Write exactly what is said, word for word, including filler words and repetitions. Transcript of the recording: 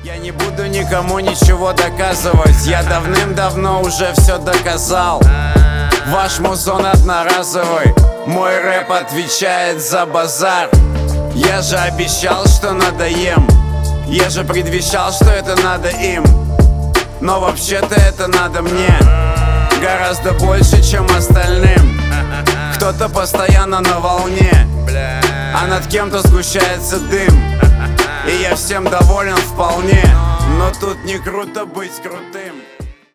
Я не буду никому ничего доказывать. Я давным-давно уже все доказал. Ваш музон одноразовый, мой рэп отвечает за базар. Я же обещал, что надоем. Я же предвещал, что это надо им. Но вообще-то это надо мне гораздо больше, чем остальным. Кто-то постоянно на волне, а над кем-то сгущается дым. И я всем доволен вполне, но тут не круто быть крутым.